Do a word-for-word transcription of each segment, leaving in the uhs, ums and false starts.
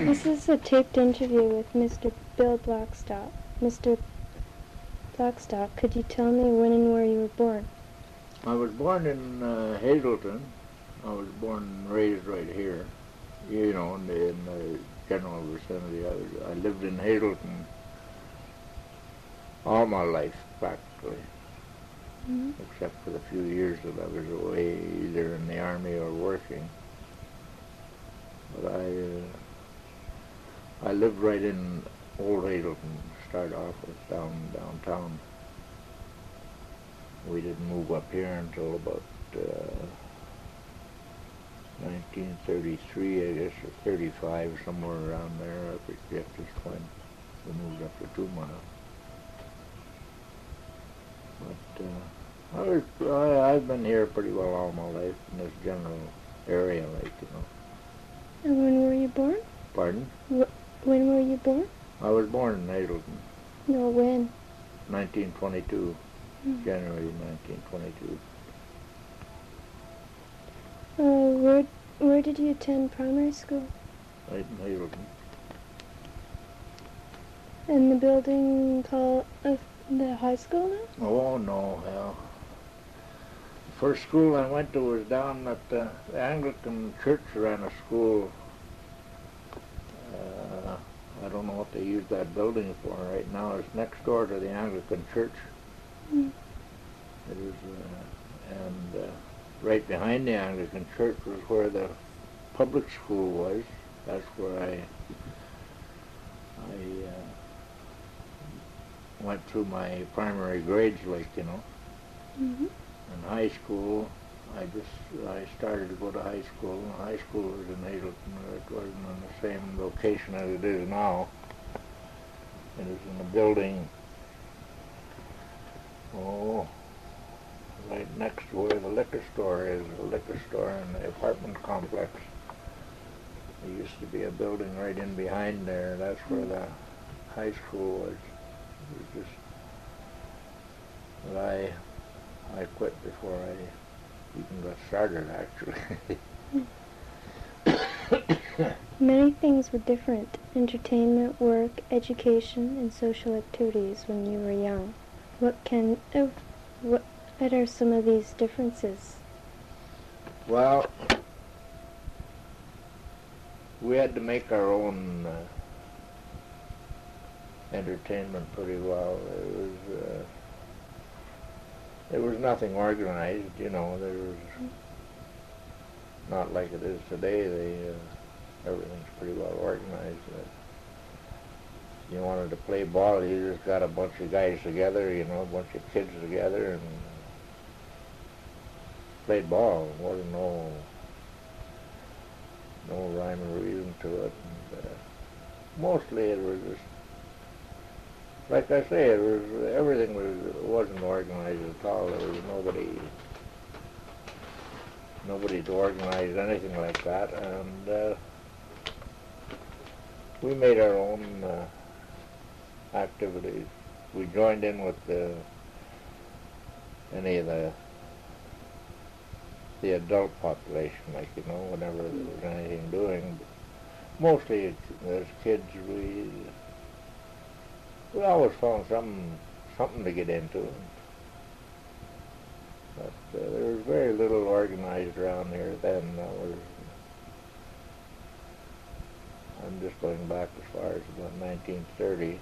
This is a taped interview with Mister Bill Blackstock. Mister Blackstock, could you tell me when and where you were born? I was born in uh, Hazleton. I was born and raised right here, you know, in the, in the general vicinity. I, was, I lived in Hazleton all my life, practically, Mm-hmm. except for the few years that I was away, either in the army or working. But I, uh, I lived right in Old Hazleton, to start off with, down downtown. We didn't move up here until about uh, nineteen thirty-three, I guess, or thirty-five, somewhere around there. I forget just when we moved up to Two Mile. But uh, I was, I, I've been here pretty well all my life in this general area, like, you know. And when were you born? Pardon? Wh- when were you born? I was born in Hazleton, No, when? nineteen twenty-two, Mm. January nineteen twenty-two. Uh, where where did you attend primary school? Right in Hazleton. In the building called uh, the high school now? Oh, no, hell. The first school I went to was down at uh, the Anglican Church ran a school. Uh, I don't know what they use that building for right now. It's next door to the Anglican Church. Mm. It is, uh, and uh, right behind the Anglican Church was where the public school was. That's where I I uh, went through my primary grades, like, you know. Mm-hmm. In high school, I just I started to go to high school. High school was in Hazleton. It wasn't in the same location as it is now. It was in a building, oh, right next to where the liquor store is, the liquor store and the apartment complex. There used to be a building right in behind there. That's where the high school was. It was just that I I quit before I even got started, actually. Many things were different: entertainment, work, education, and social activities when you were young. What can uh, what what are some of these differences? Well, we had to make our own uh, entertainment pretty well. It was uh, there was nothing organized, you know. There was not like it is today. They uh, everything's pretty well organized. Uh, you wanted to play ball, you just got a bunch of guys together, you know, a bunch of kids together, and played ball. There wasn't no no rhyme or reason to it. And, uh, mostly it was just, like I say, it was everything was wasn't organized at all. There was nobody nobody to organize anything like that, and uh, we made our own uh, activities. We joined in with the, any of the the adult population, like, you know, whenever there was anything doing. But mostly as kids, we we always found some something to get into. But uh, there was very little organized around here then. That was, I'm just going back as far as about nineteen thirty.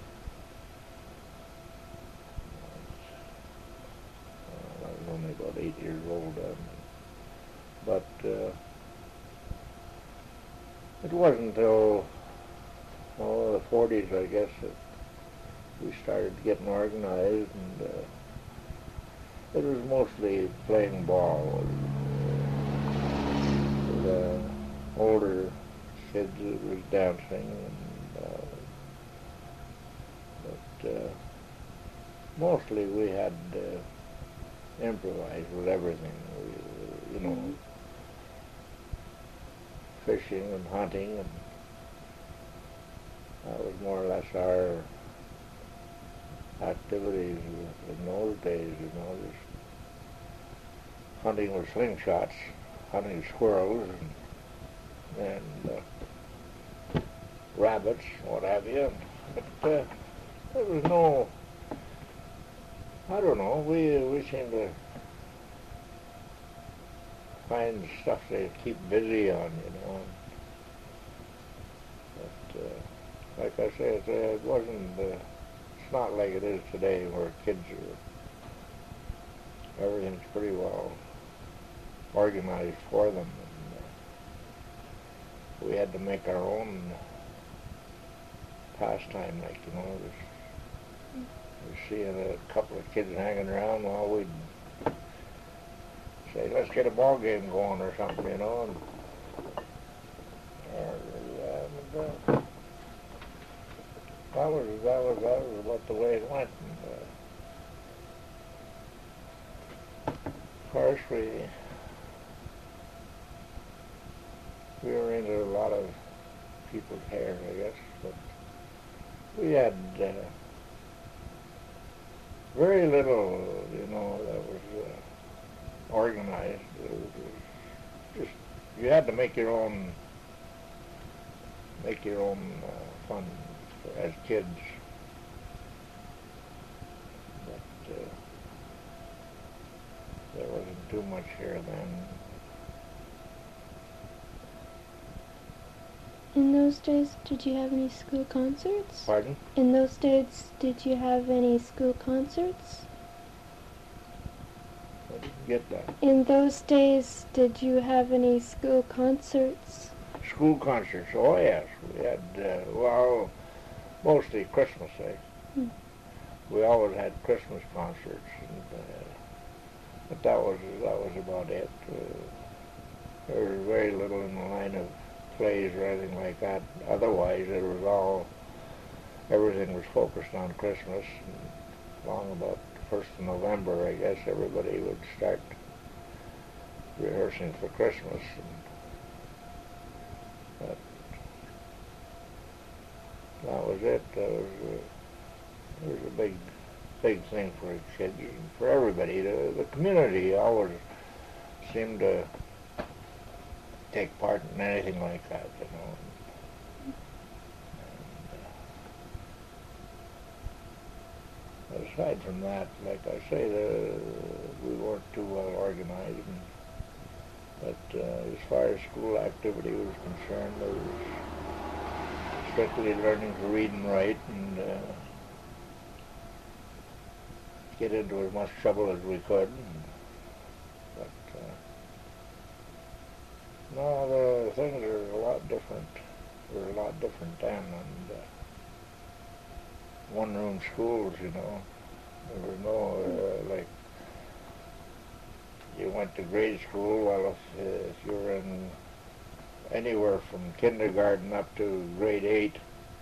Uh, I was only about eight years old then. But uh, it wasn't until, oh, the forties, I guess, that we started getting organized, and uh, it was mostly playing ball. The older kids, it was dancing, and, uh, but uh, mostly we had uh, improvised with everything, we, you know, mm-hmm. fishing and hunting, and that was more or less our activities in those days, you know, just hunting with slingshots, hunting squirrels, and, and uh, rabbits, what have you. But uh, there was no, I don't know, we, we seem to find stuff to keep busy on, you know. But uh, like I say, it, uh, it wasn't, uh, it's not like it is today where kids are, everything's pretty well organized for them. And, uh, we had to make our own pastime, like, you know, just, we're seeing a couple of kids hanging around while we'd say, let's get a ball game going or something, you know. And, and, uh, that was that was that was about the way it went. And, uh, of course, we we were into a lot of people's hair, I guess, but we had uh, very little, you know, that was uh, organized. It was just, you had to make your own, make your own uh, fun as kids. But uh, there wasn't too much here then. In those days, did you have any school concerts? Pardon? In those days, did you have any school concerts? I didn't get that. In those days, did you have any school concerts? School concerts, oh yes. We had, uh, well, mostly Christmas, eh? Hmm. We always had Christmas concerts, and, uh, but that was, that was about it. Uh, there was very little in the line of plays or anything like that. Otherwise, it was all, everything was focused on Christmas. And along about the first of November, I guess, everybody would start rehearsing for Christmas. And that, that was it. That was a, it was a big, big thing for kids and for everybody. The, the community always seemed to take part in anything like that, you know. And, uh, aside from that, like I say, the, we weren't too well organized. And, but uh, as far as school activity was concerned, there was strictly learning to read and write and uh, get into as much trouble as we could. And, but uh, no, the things are a lot different. They're a lot different then, and uh, one-room schools, you know. There was no, uh, like, you went to grade school, well, if, uh, if you were in anywhere from kindergarten up to grade eight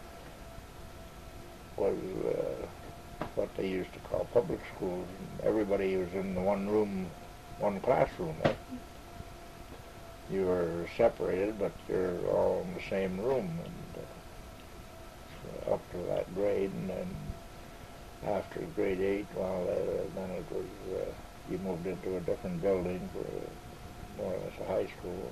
was uh, what they used to call public schools. And everybody was in the one room, one classroom, eh? You were separated, but you're all in the same room, and uh, so up to that grade, and then after grade eight, well, uh, then it was, uh, you moved into a different building for more or less a high school.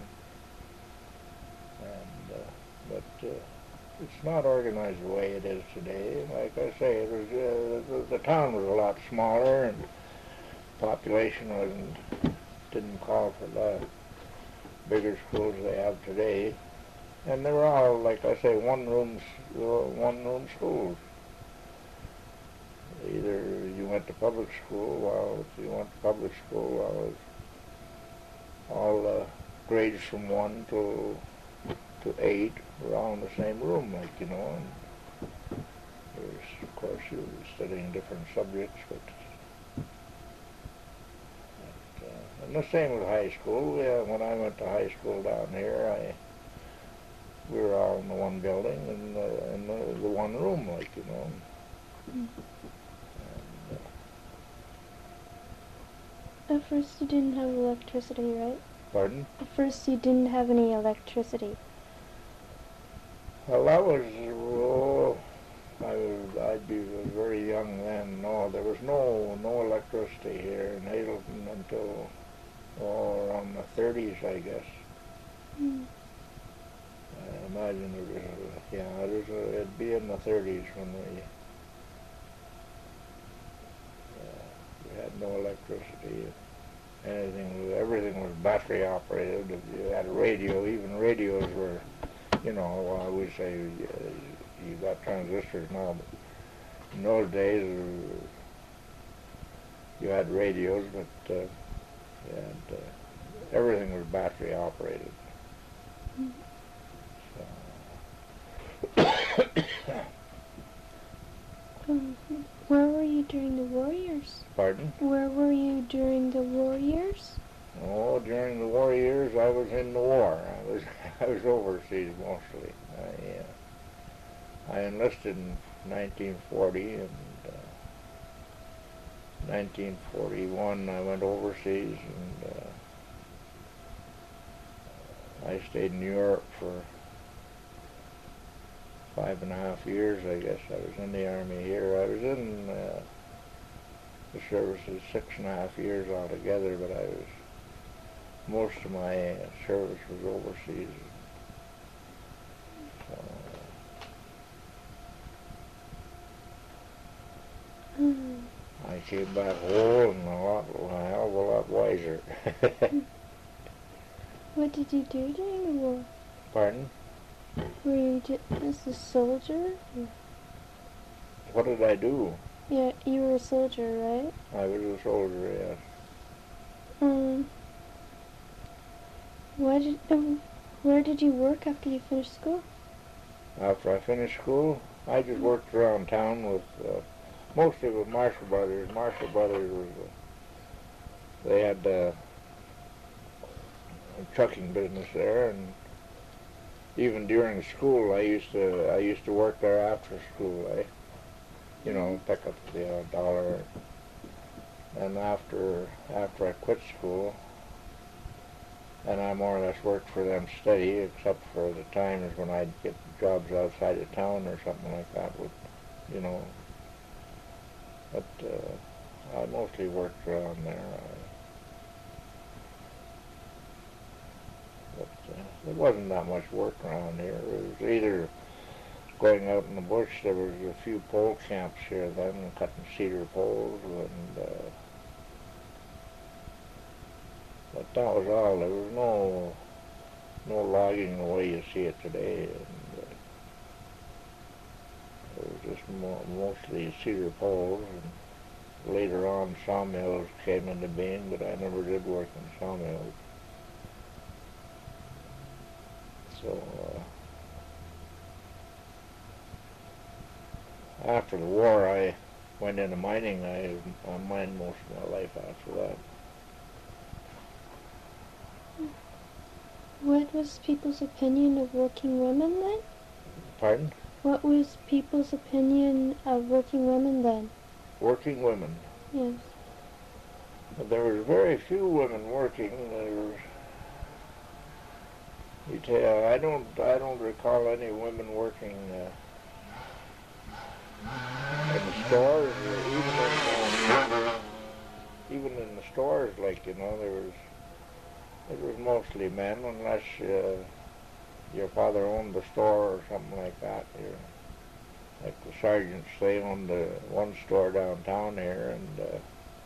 And, uh, but uh, it's not organized the way it is today. Like I say, it was, uh, the, the town was a lot smaller, and population wasn't, didn't call for the bigger schools they have today. And they were all, like I say, one rooms, uh, one room schools. Either you went to public school, well, if you went to public school, well, it was all the grades from one to to eight were all in the same room, like, you know, and there's, of course, you were studying different subjects, but, but uh, and the same with high school. Yeah, when I went to high school down here, I we were all in the one building and uh, in the, the one room, like, you know. Mm. And, uh, At first you didn't have electricity, right? pardon? At first you didn't have any electricity. Well, that was, oh, I was, I'd be very young then. No, there was no no electricity here in Hazleton until, oh, around the thirties, I guess. Mm. I imagine it was Yeah, it was, uh, it'd be in the thirties when we, uh, we had no electricity. Anything, everything was battery operated. If you had a radio, even radios were, you know, well, I would say uh, you got transistors now, but in those days uh, you had radios, but uh, you had, uh, everything was battery operated. Mm. So. Um, where were you during the war years? Pardon? Where were you during the war years? Oh, during the war years, I was in the war. I was I was overseas mostly. I uh, I enlisted in nineteen forty, and uh, nineteen forty-one I went overseas, and uh, I stayed in Europe for five and a half years. I guess I was in the army here. I was in uh, the services six and a half years altogether, but I was most of my uh, service was overseas. So, Mm. I came back whole and a lot, a hell of a lot wiser. What did you do during the war? Pardon? Were you just as a soldier? What did I do? Yeah, you were a soldier, right? I was a soldier, yes. Um, why did, um, where did you work after you finished school? After I finished school, I just worked around town with, uh, mostly with Marshall Brothers. Marshall Brothers was, uh, they had uh, a trucking business there, and even during school, I used to I used to work there after school. Eh? You know, pick up the uh, dollar. And after after I quit school, and I more or less worked for them steady, except for the times when I'd get jobs outside of town or something like that. With, you know, but uh, I mostly worked around there. I, but uh, there wasn't that much work around here. It was either going out in the bush. There was a few pole camps here then, cutting cedar poles, and uh, but that was all. There was no no logging the way you see it today, and uh, it was just mo mostly cedar poles. And later on, sawmills came into being, but I never did work in sawmills. So uh, after the war, I went into mining. I, I mined most of my life after that. What was people's opinion of working women then? Pardon? What was people's opinion of working women then? Working women. Yes. There was very few women working. There was, you tell, I don't, I don't recall any women working uh, in the stores, or even in, uh, even in the stores. Like, you know, there was, it was mostly men, unless uh, your father owned the store or something like that. Your, like the sergeants, they owned the one store downtown here, and uh,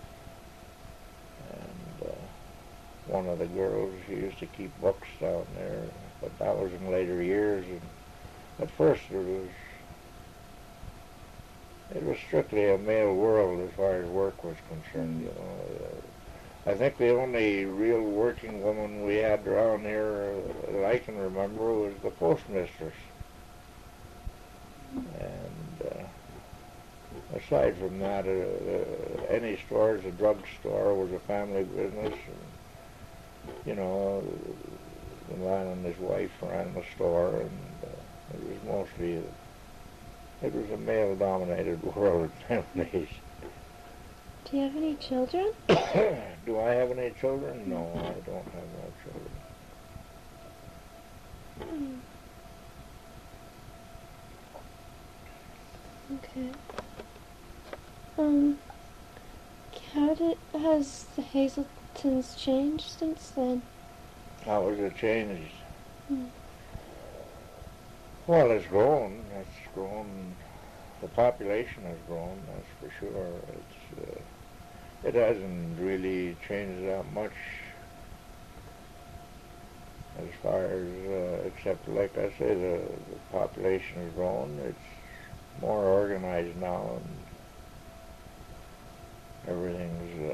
and uh, one of the girls, she used to keep books down there, but that was in later years. And at first it was it was strictly a male world as far as work was concerned. You know, uh, I think the only real working woman we had around here uh, that I can remember was the postmistress. And uh, aside from that, uh, uh, any stores, a drugstore was a family business. And, you know, the man and his wife ran the store, and uh, it was mostly, a, it was a male-dominated world nowadays. Do you have any children? Do I have any children? No, I don't have no children. Mm. Okay. Um, how did, has the Hazeltons changed since then? How was it changed? Mm. Well, it's grown. It's grown. The population has grown. That's for sure. It's uh, it hasn't really changed that much, as far as uh, except, like I say, the, the population has grown. It's more organized now, and everything's. Uh,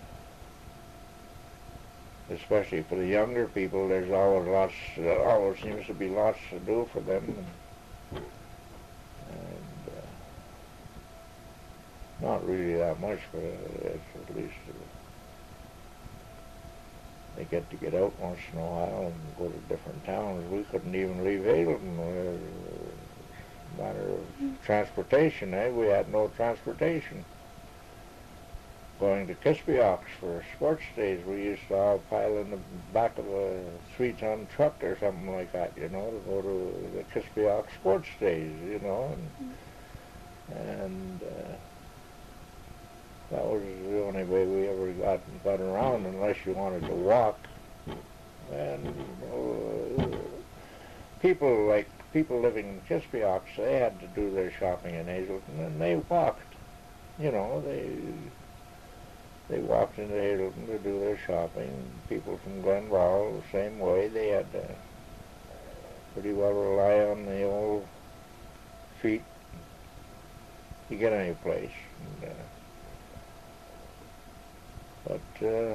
especially for the younger people, there's always lots. There always seems to be lots to do for them. And, and uh, not really that much, but it's at least uh, they get to get out once in a while and go to different towns. We couldn't even leave Hazelton. Uh, matter of transportation, eh? We had no transportation. Going to Kispiox for sports days, we used to all pile in the back of a three-ton truck or something like that, you know, to go to the Kispiox sports days, you know, and, and uh, that was the only way we ever got got around, unless you wanted to walk. And you know, uh, people like people living in Kispiox, they had to do their shopping in Hazelton, and they walked. You know, they they walked into Hazelton to do their shopping. People from Glenrowl, the same way, they had to pretty well rely on the old feet to get any place. And, uh, But uh,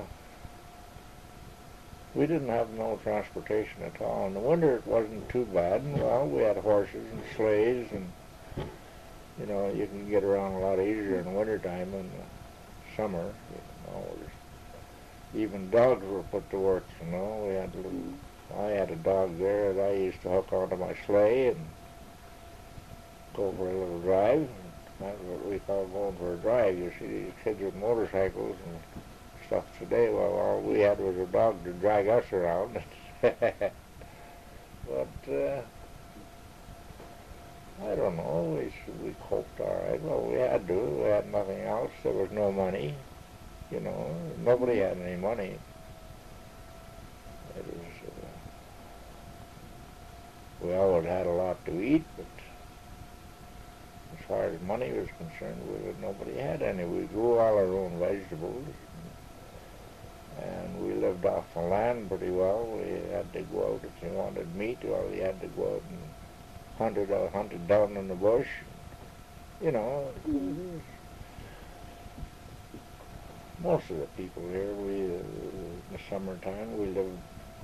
we didn't have no transportation at all. In the winter it wasn't too bad. And, well, we had horses and sleighs, and you know, you can get around a lot easier in the wintertime than the summer. You know, even dogs were put to work. You know, we had a little. I had a dog there that I used to hook onto my sleigh and go for a little drive. That's what we call going for a drive. You see these kids with motorcycles and stuff today. Well, all we had was a dog to drag us around. But uh, I don't know. We we coped all right. Well, we had to. We had nothing else. There was no money. You know, nobody had any money. It was. Uh, we always had a lot to eat, but as far as money was concerned, we, nobody had any. We grew all our own vegetables, and we lived off the land pretty well. We had to go out if you wanted meat. Well, you had to go out and hunt it, uh, hunt it down in the bush. You know, mm-hmm. Most of the people here, we uh, in the summertime, we lived.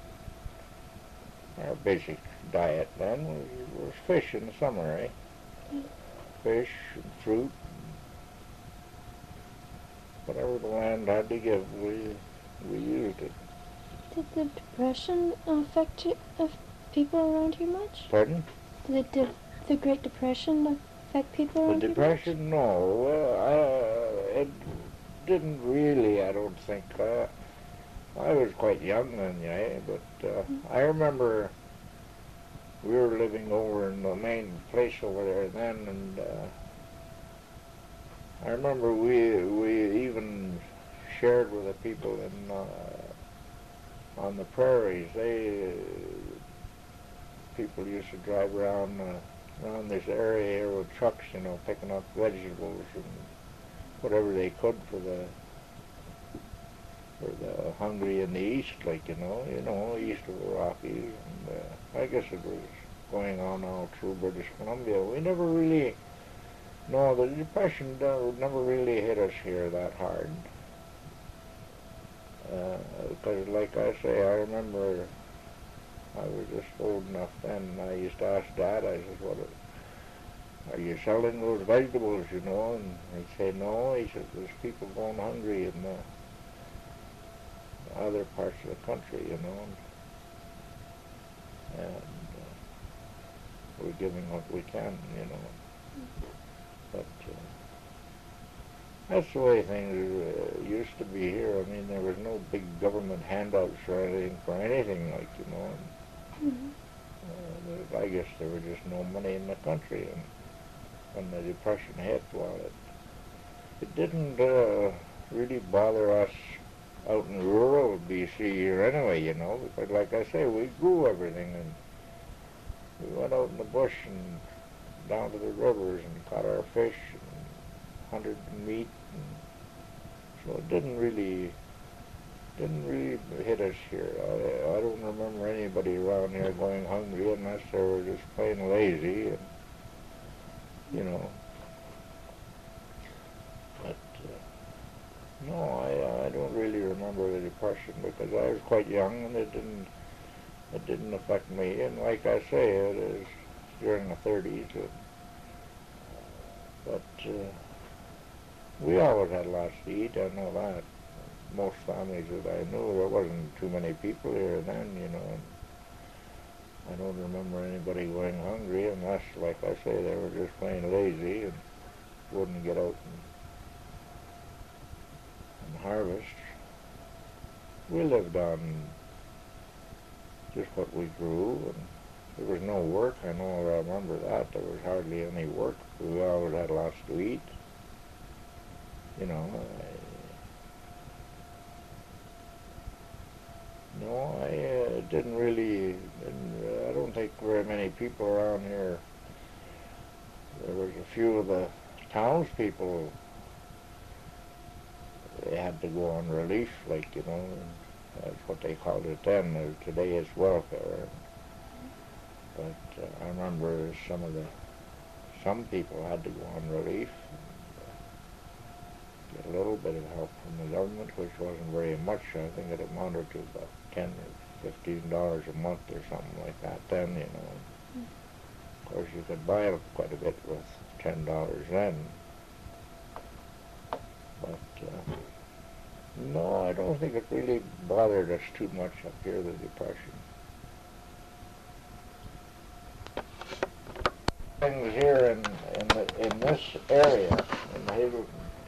Our basic diet then was, was fish in the summer, eh? Mm-hmm. Fish and fruit, whatever the land had to give, we we used it. Did the Depression affect you, uh, people around here much? Pardon? Did the, the Great Depression affect people around here much? The Depression, no. Well, I, it didn't really, I don't think. Uh, I was quite young then, yeah, but uh, mm-hmm. I remember we were living over in the main place over there then, and uh, I remember we we even shared with the people in uh, on the prairies. They uh, people used to drive around uh, around this area here with trucks, you know, picking up vegetables and whatever they could for the for the hungry in the east, like you know, you know, east of the Rockies. And, uh, I guess it was going on all through British Columbia. We never really, no, the Depression never really hit us here that hard. Uh, because, like I say, I remember I was just old enough then, and I used to ask Dad, I said, what, are you selling those vegetables, you know? And he'd say, no. He said, there's people going hungry in the other parts of the country, you know, and, and uh, we're giving what we can, you know. But uh, that's the way things uh, used to be here. I mean, there was no big government handouts or anything for anything, like, you know. And, mm-hmm. uh, I guess there was just no money in the country, and when the Depression hit, well, it, it didn't uh, really bother us out in rural B C here anyway, you know, because like I say, we grew everything, and we went out in the bush and down to the rivers and caught our fish and hunted meat. And so it didn't really, didn't really hit us here. I, I don't remember anybody around here going hungry unless they were just plain lazy, and, you know. But uh, no, I, I don't really remember the Depression because I was quite young and it didn't, it didn't affect me. And like I say, it is during the thirties. And, but uh, we always had lots to eat, I know that. Most families that I knew, there wasn't too many people here then, you know. And I don't remember anybody going hungry unless, like I say, they were just plain lazy and wouldn't get out and, and harvest. We lived on just what we grew, and there was no work. I know I remember that. There was hardly any work. We always had lots to eat. You know, I, no, I uh, didn't really, didn't, I don't think very many people around here. There was a few of the townspeople, they had to go on relief, like, you know, that's what they called it then. Uh, today it's welfare. But uh, I remember some of the, some people had to go on relief and uh, get a little bit of help from the government, which wasn't very much. I think it amounted to about ten or fifteen dollars a month or something like that then, you know. Mm. Of course, you could buy quite a bit with ten dollars then. But uh, no, I don't think it really bothered us too much up here, the Depression. Things here in in, the, in this area, in Hazelton,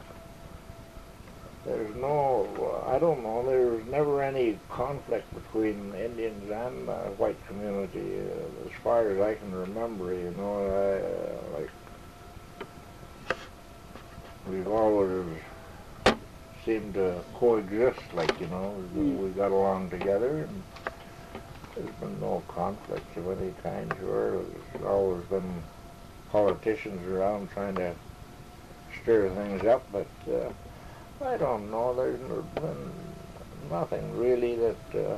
there's no, I don't know, there was never any conflict between Indians and the white community, uh, as far as I can remember, you know. I, uh, like, we've always seemed to coexist, like, you know, we got along together, and there's been no conflicts of any kind. Sure, there's always been politicians around trying to stir things up, but uh, I don't know, there's been nothing really that, uh,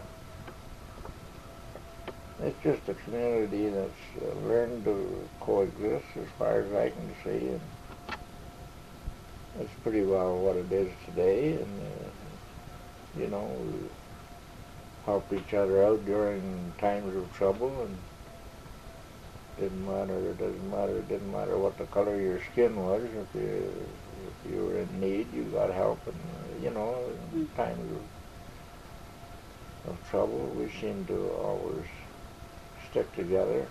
it's just a community that's uh, learned to coexist as far as I can see, and that's pretty well what it is today. And uh, you know, we help each other out during times of trouble, and didn't matter, it doesn't matter, it didn't matter what the color of your skin was. If you, if you were in need, you got help, and uh, you know, in times of, of trouble, we seem to always stick together.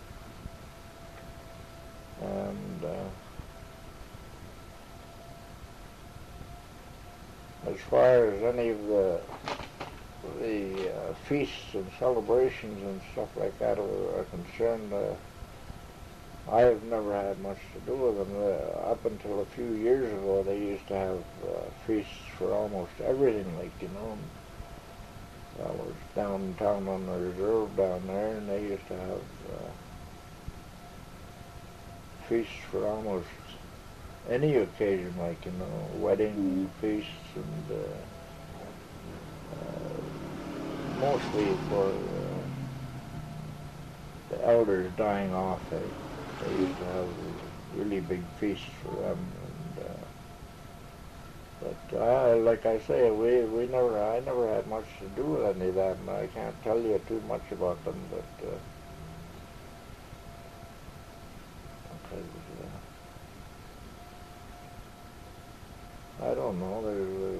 And uh, as far as any of the the uh, feasts and celebrations and stuff like that are, are concerned, uh, I have never had much to do with them. Uh, up until a few years ago, they used to have uh, feasts for almost everything, like, you know. I was downtown on the reserve down there, and they used to have uh, feasts for almost any occasion, like, you know, wedding feasts, and uh, uh, mostly for uh, the elders dying off. They, they used to have really big feasts for them. And, uh, but uh, like I say, we we never I never had much to do with any of that, and I can't tell you too much about them. But uh, because, uh, I don't know. There's,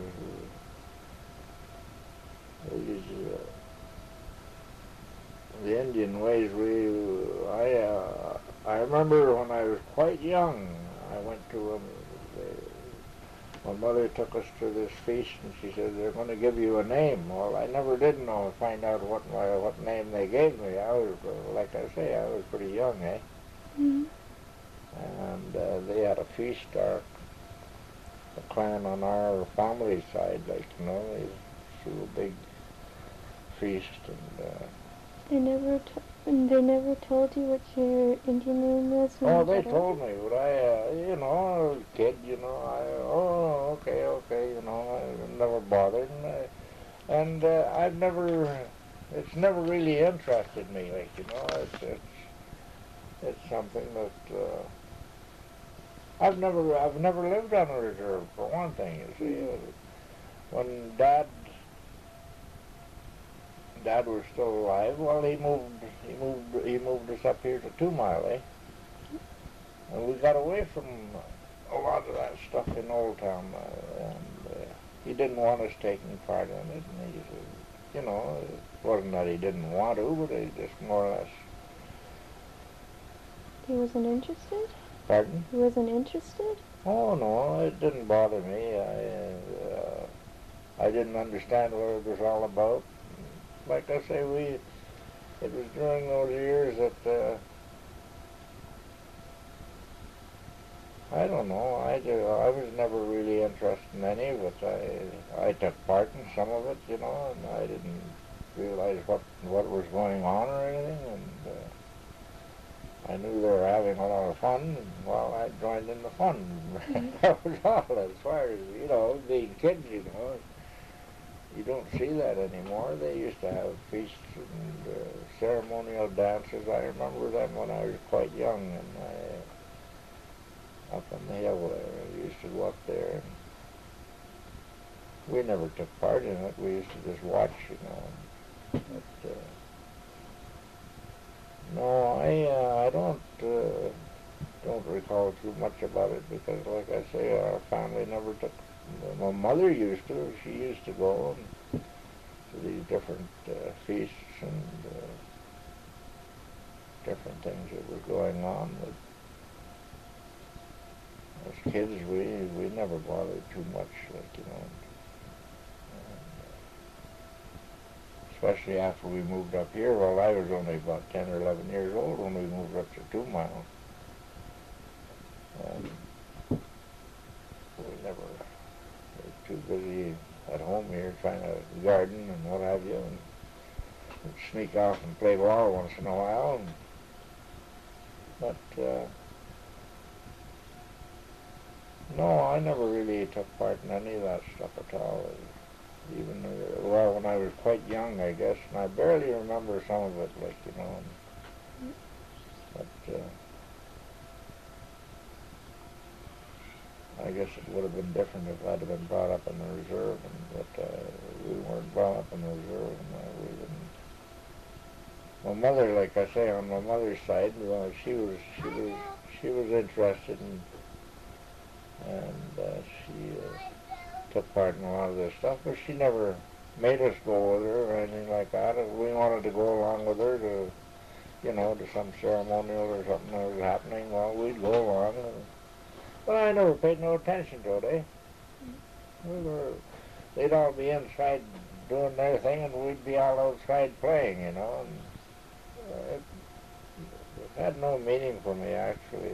there's these, uh, the Indian ways. We I uh, I remember when I was quite young, I went to um, the, my mother took us to this feast, and she said, they're going to give you a name. Well, I never did know find out what my, what name they gave me. I was, like I say, I was pretty young, eh? Mm-hmm. And uh, they had a feast, our the clan on our family side, like, you know, they threw a big feast, and uh, They never, t- and they never told you what your Indian name was when Oh, you they got told older? me, but I, uh, you know, I was a kid, you know, I, oh, okay, okay, you know, I never bothered, and, I, and uh, I've never, it's never really interested me, like, you know, it's, it's, it's something that, uh, I've never, I've never lived on a reserve, for one thing, you see. Mm. When Dad, Dad was still alive, well, he moved, he moved, he moved us up here to Two Mile, eh? And we got away from a lot of that stuff in Old Town, uh, and uh, he didn't want us taking part in it, and he said, you know, it wasn't that he didn't want to, but he just more or less, He wasn't interested? pardon? He wasn't interested? Oh, no, it didn't bother me. I, uh, I didn't understand what it was all about. Like I say, we, it was during those years that, uh, I don't know. I, do, I was never really interested in any of it. I, I took part in some of it, you know, and I didn't realize what what was going on or anything. And uh, I knew they were having a lot of fun, and well, I joined in the fun. Mm. That was all. As far as, you know, being kids, you know, you don't see that anymore. They used to have feasts and uh, ceremonial dances. I remember them when I was quite young, and I. Up on the hill there. We used to go up there, and we never took part in it. We used to just watch, you know. But, uh, no, I uh, I don't uh, don't recall too much about it because, like I say, our family never took. My mother used to. She used to go and, to these different uh, feasts and uh, different things that were going on. But as kids, we we never bothered too much, like, you know. Especially after we moved up here. Well, I was only about ten or eleven years old when we moved up to Two Mile. And we never were too busy at home here trying to garden and what have you, and sneak off and play ball once in a while. And, but uh, no, I never really took part in any of that stuff at all. Even, uh, well, when I was quite young, I guess, and I barely remember some of it, like, you know. And, but uh, I guess it would have been different if I'd have been brought up in the reserve, and, but uh, we weren't brought up in the reserve, and uh, we didn't. My mother, like I say, on my mother's side, well, she was she was she was interested in, and uh, she uh, took part in a lot of this stuff, but she never made us go with her or anything like that. If we wanted to go along with her to, you know, to some ceremonial or something that was happening, well, we'd go along. And, but I never paid no attention to it, eh? We were, they'd all be inside doing their thing, and we'd be all outside playing, you know. And uh, it, it had no meaning for me, actually.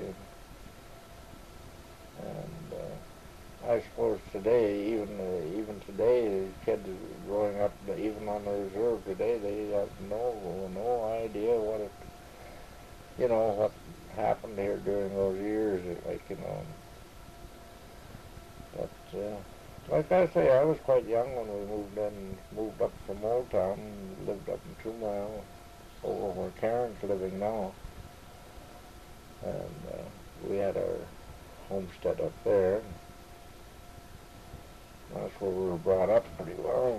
And uh, I suppose today, even uh, even today, kids growing up, even on the reserve today, they have no no idea what it, you know, what happened here during those years. Like, you know. But uh, like I say, I was quite young when we moved in, moved up from Old Town, and lived up in Two Mile, over where Karen's living now, and uh, we had our homestead up there. That's where we were brought up pretty well.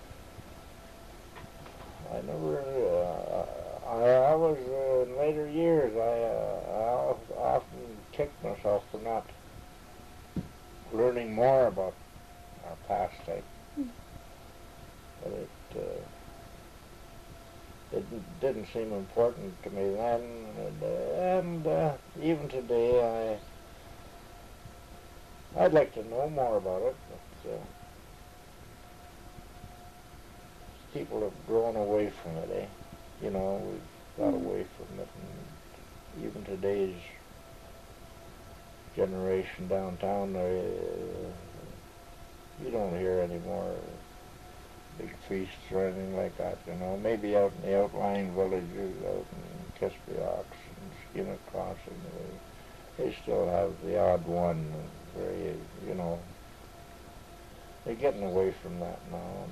I never, uh, I, I was, uh, in later years, I, uh, I often kicked myself for not learning more about our pastime. Mm. But it, uh, it didn't seem important to me then, and, uh, and uh, even today, I, I'd like to know more about it, but uh, people have grown away from it, eh? You know, we've got Mm. away from it, and even today's generation downtown, uh, you don't hear any more big feasts or anything like that, you know. Maybe out in the outlying villages, out in Kispiox and Skinner Crossing, they, they still have the odd one. Very, you know, they're getting away from that now. And,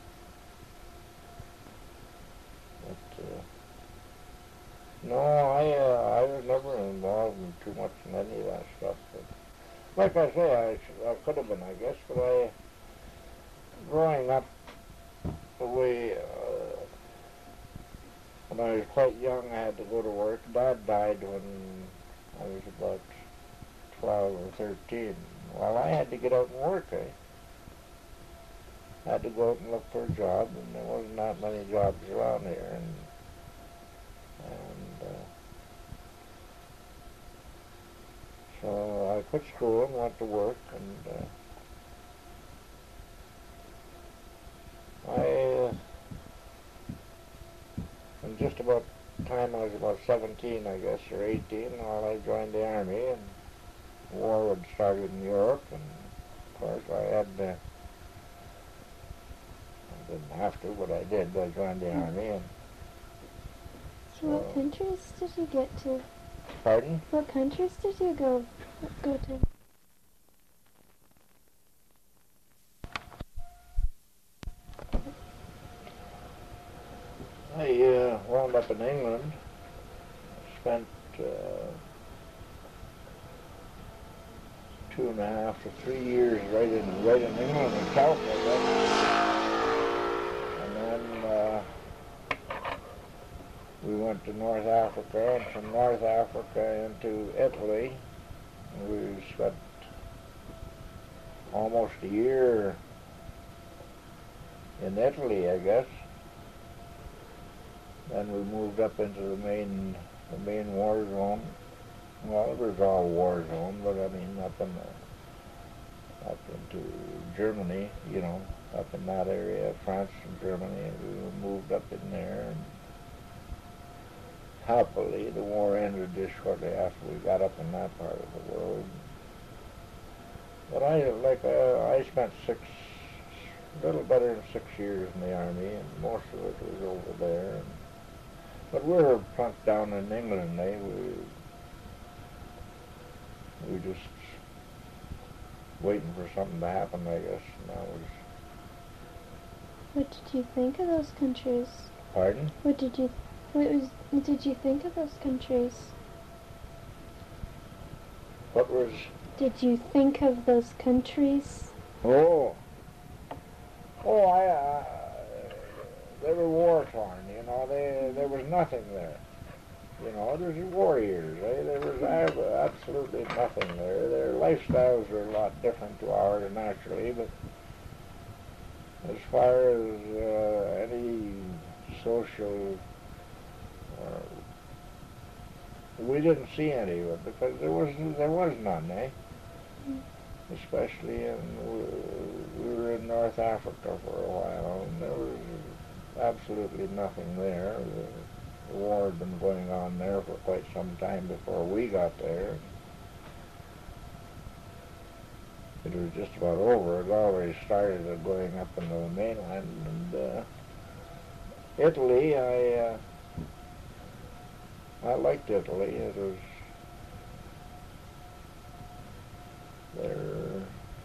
but, uh, no, I uh, I was never involved in too much in any of that stuff. But like I say, I, sh- I could have been, I guess, but I, growing up the way, uh, when I was quite young, I had to go to work. Dad died when I was about twelve or thirteen. Well, I had to get out and work, eh? I had to go out and look for a job, and there wasn't that many jobs around here. And, and uh, so I quit school and went to work, and uh, I, uh, and just about the time I was about seventeen, I guess, or eighteen, well, I joined the army, and war had started in Europe, and of course I had to, I didn't have to, but I did. I joined the army, and So what countries did you get to? Pardon? What countries did you go go to? I uh, wound up in England, spent uh, two and a half to three years right in right in England itself, I guess. And then uh, we went to North Africa, and from North Africa into Italy. We spent almost a year in Italy, I guess. Then we moved up into the main the main war zone. Well, it was all war zone, but I mean up in the, up into Germany, you know, up in that area, France and Germany. We moved up in there, and happily the war ended just shortly after we got up in that part of the world. But I like uh, I spent six, a little better than six years in the army, and most of it was over there. And, but we were plunked down in England, eh? We, we just waiting for something to happen, I guess. And that was. What did you think of those countries? Pardon? What did you, what was, what did you think of those countries? What was? Did you think of those countries? Oh. Oh, I. Uh, they were war torn, you know. They there was nothing there. You know, there was war years, eh? There was absolutely nothing there. Their lifestyles were a lot different to ours naturally, but as far as uh, any social, uh, we didn't see any of it because there was there was none, eh? Mm. Especially in we were in North Africa for a while, and there was absolutely nothing there. The war had been going on there for quite some time before we got there. It was just about over. It already started going up into the mainland. And uh, Italy, I uh, I liked Italy. It was there.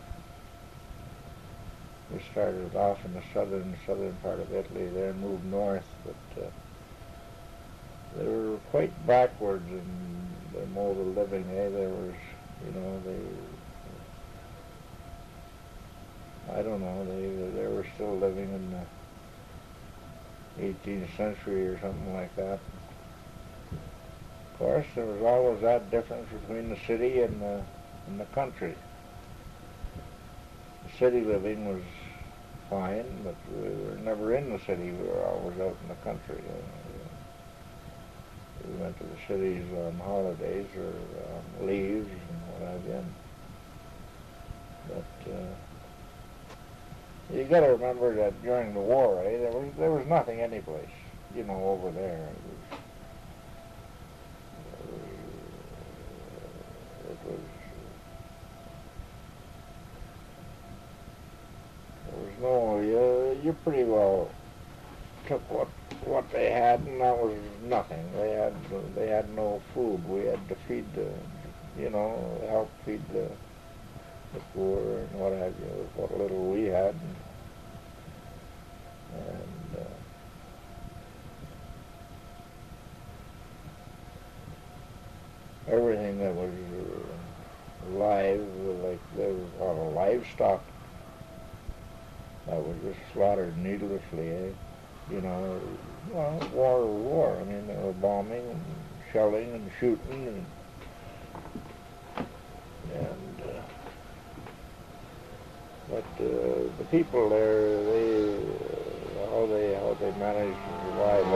We started off in the southern southern part of Italy there and moved north, but uh, they were quite backwards in their mode of living. Eh? There was, you know, they, I don't know, they they were still living in the eighteenth century or something like that. Of course, there was always that difference between the city and the and the country. The city living was fine, but we were never in the city. We were always out in the country. Uh, we went to the cities on holidays or on leaves and what have you. But uh, you got to remember that during the war, eh, there was there was nothing anyplace, you know, over there. It was, it was There was no, you, you pretty well took what what they had, and that was nothing. They had they had no food. We had to feed the, you know, help feed the, the poor and what have you, with what little we had. And, and uh, everything that was live, like there was a lot of livestock that was just slaughtered needlessly, eh? You know, well, war was war. I mean, they were bombing and shelling and shooting, and and uh, but uh, the people there, they uh, how they how they managed to survive.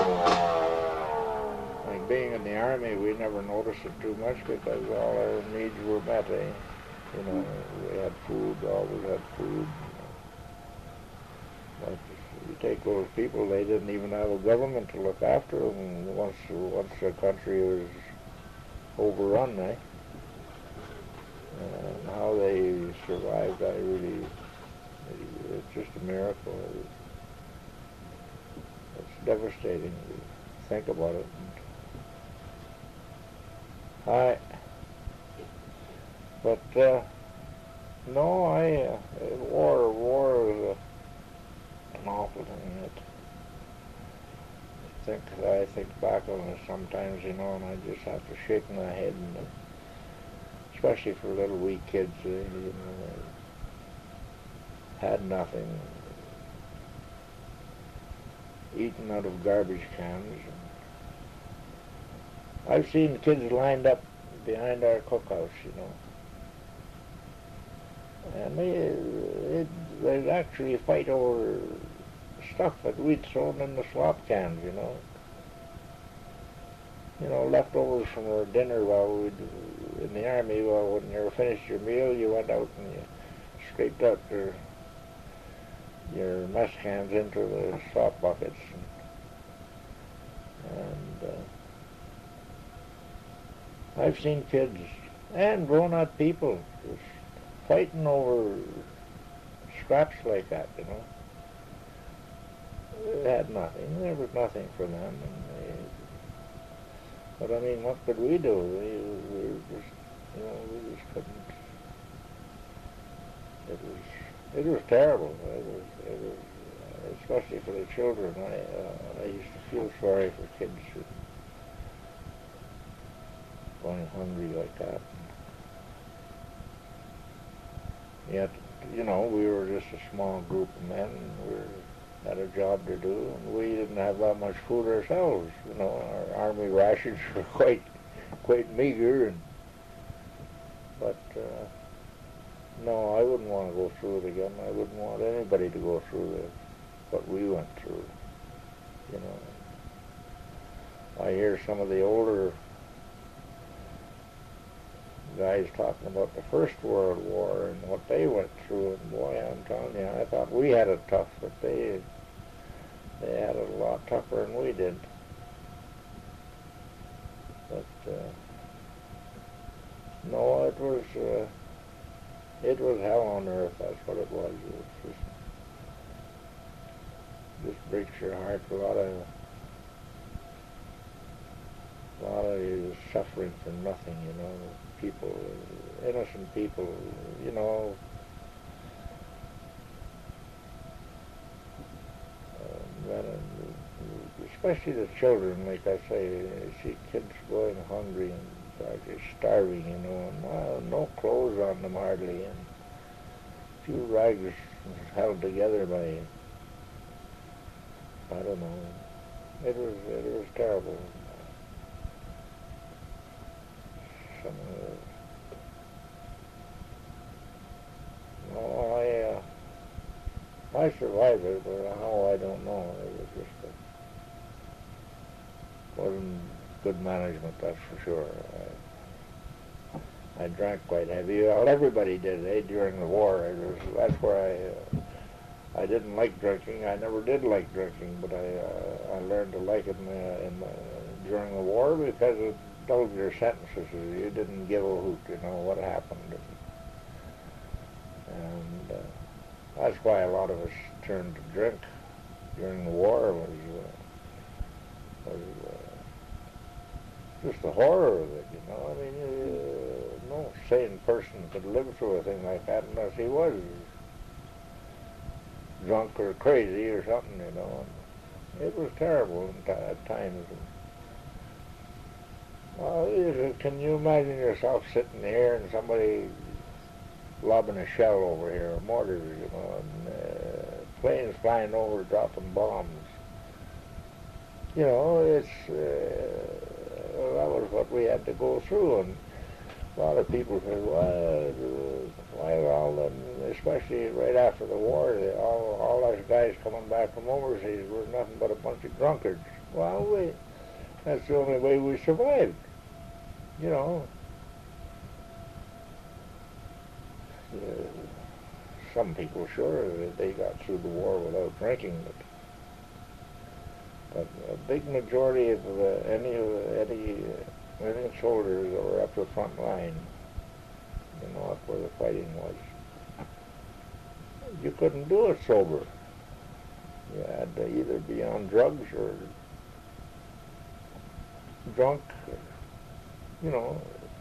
I Like being in the army, we never noticed it too much because all our needs were met. Eh? You know, we had food, always had food. But you take those people, they didn't even have a government to look after them once once the country was overrun, eh? And how they survived, I really, it's just a miracle. It's devastating to think about it. I, but uh, no, I uh, war war is a an awful thing. It, I think I think back on it sometimes, you know, and I just have to shake my head, and, uh, especially for little wee kids, uh, you know, they had nothing, eating out of garbage cans. I've seen kids lined up behind our cookhouse, you know, and they it, they'd actually fight over stuff that we'd thrown in the slop cans, you know. You know, leftovers from our dinner while we'd in the army. Well, when you finished your meal, you went out and you scraped out your your mess cans into the slop buckets, and, and uh, I've seen kids and grown-up people just fighting over scraps like that, you know. They had nothing. There was nothing for them. And they, but I mean, what could we do? We, we were just, you know, we just couldn't. It was, it was terrible. It was, it was, uh, especially for the children. I, uh, I used to feel sorry for kids who going hungry like that. Yet, you know, we were just a small group of men, and we were, had a job to do, and we didn't have that much food ourselves. You know, our army rations were quite, quite meager, and but uh, no, I wouldn't want to go through it again. I wouldn't want anybody to go through the, what we went through. You know, I hear some of the older guys talking about the First World War and what they went through, and boy, I'm telling you, I thought we had it tough, but they they had it a lot tougher than we did. But uh, no, it was uh, it was hell on earth. That's what it was. It was just just breaks your heart. A lot of a lot of suffering for nothing, you know. People, innocent people, you know. Uh, men and, especially the children, like I say, you see kids going hungry and practically starving, you know, and well, no clothes on them hardly, and a few rags held together by, I don't know. It was it was terrible. Some of the, no, I uh, I survived it, but how I don't know. It was just a, wasn't good management, that's for sure. I, I drank quite heavy. Well, everybody did, eh? During the war. It was, that's where I. Uh, I didn't like drinking. I never did like drinking, but I uh, I learned to like it in the, in the, during the war because it dulled your sentences. You didn't give a hoot, you know what happened, and uh, That's why a lot of us turned to drink during the war. Was, uh, was uh, just the horror of it, you know. I mean, uh, no sane person could live through a thing like that unless he was drunk or crazy or something, you know. And it was terrible at times. Well, can you imagine yourself sitting here and somebody lobbing a shell over here, or mortars, you know, and uh, planes flying over dropping bombs? You know, it's uh, that was what we had to go through, and a lot of people said, well, why all them, especially right after the war, they, all all us guys coming back from overseas were nothing but a bunch of drunkards. Well, we, that's the only way we survived, you know. Uh, some people, sure, they got through the war without drinking, but but a big majority of uh, any any uh, any soldiers that were up the front line, you know, up where the fighting was, you couldn't do it sober. You had to either be on drugs or drunk, or, you know.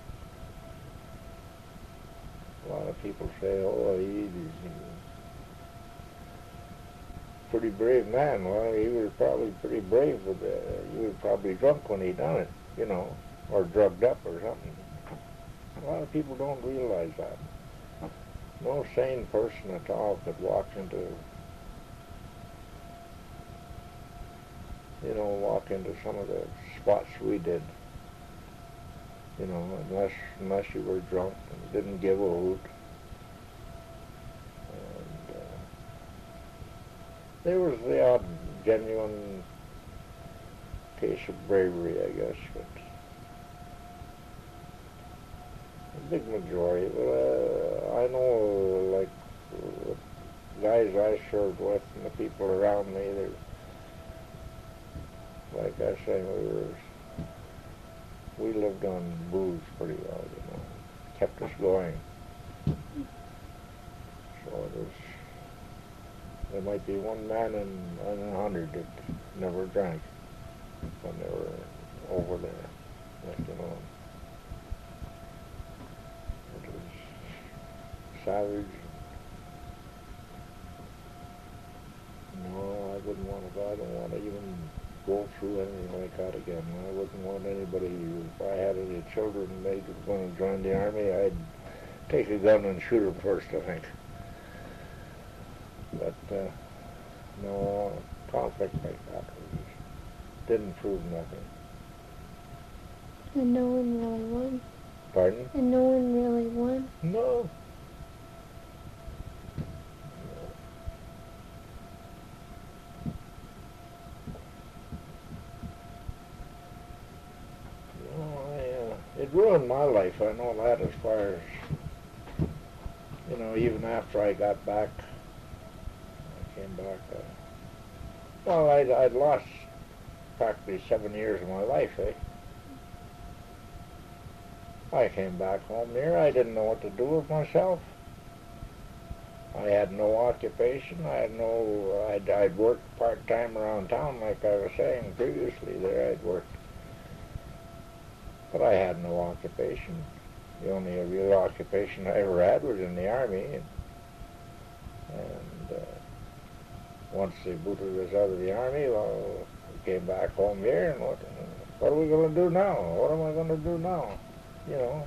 A lot of people say, oh, he, he's a pretty brave man. Well, he was probably pretty brave, but uh, he was probably drunk when he done it, you know, or drugged up or something. A lot of people don't realize that. No sane person at all could walk into, you know, walk into some of the spots we did. You know, unless unless you were drunk and didn't give a hoot. And uh, there was the odd genuine case of bravery, I guess, but a big majority. But uh, I know, like, the guys I served with and the people around me, they, like I say, we were. We lived on booze pretty well, you know. Kept us going. So it was, there might be one man in, in a hundred that never drank when they were over there, like, you know. It was savage. No, I wouldn't want to, I don't want to even go through anything like that again. I wouldn't want anybody, if I had any children and they were going to join the army, I'd take a gun and shoot them first, I think. But, uh, no, conflict like that was, didn't prove nothing. And no one really won. Pardon? And no one really won? No. It ruined my life, I know that, as far as, you know, even after I got back, I came back, uh, well, I'd, I'd lost practically seven years of my life, eh? I came back home here, I didn't know what to do with myself. I had no occupation, I had no, I'd, I'd worked part-time around town, like I was saying previously there, I'd worked. But I had no occupation. The only real occupation I ever had was in the army. And, and uh, once they booted us out of the army, well, we came back home here, and what, what are we going to do now? What am I going to do now? You know.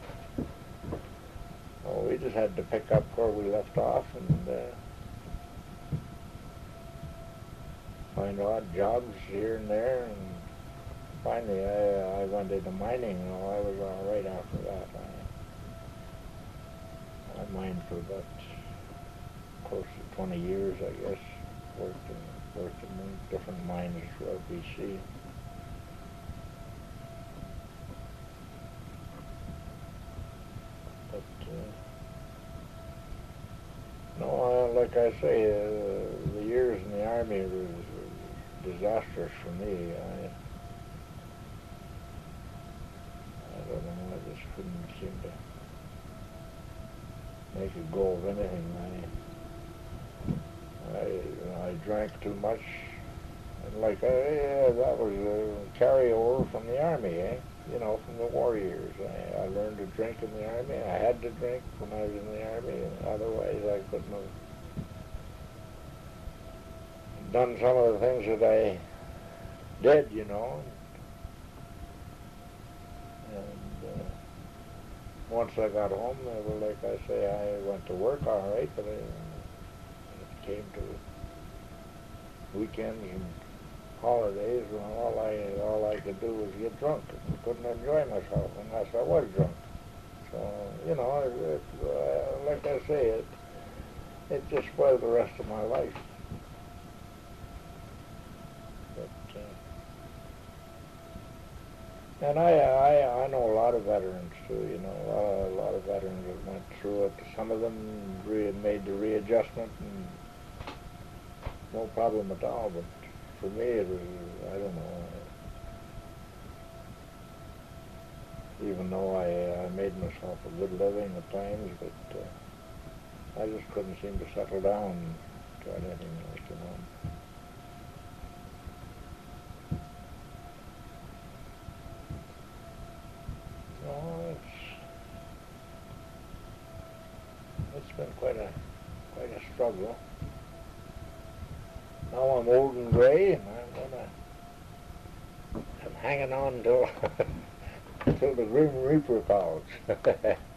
Well, we just had to pick up where we left off and uh, find odd jobs here and there. And finally, I, I went into mining, and I was all right after that. I, I mined for about close to twenty years, I guess. Worked in, worked in different mines throughout B C. But, uh, no, uh, like I say, uh, the years in the army was, was disastrous for me. I, I don't know, I just couldn't seem to make a go of anything. I drank too much. And like, uh, yeah, that was a carryover from the Army, eh? You know, from the war years. I, I learned to drink in the Army. I had to drink when I was in the Army. Otherwise, I couldn't have done some of the things that I did, you know. And uh, once I got home, I, well, like I say, I went to work all right, but I, when it came to weekends and holidays, well, all I all I could do was get drunk. I couldn't enjoy myself unless I was drunk. So, you know, it, it, uh, like I say, it it just spoiled the rest of my life. But, uh, and I, I I know a lot of veterans too. You know, a lot of, a lot of veterans that went through it. Some of them re- made the readjustment and no problem at all. But for me, it was, I don't know. Even though I, I made myself a good living at times, but uh, I just couldn't seem to settle down to anything like, you know. No, it's it's been quite a quite a struggle. Now I'm old and gray, and I'm gonna I'm hanging on till till the Grim Reaper calls.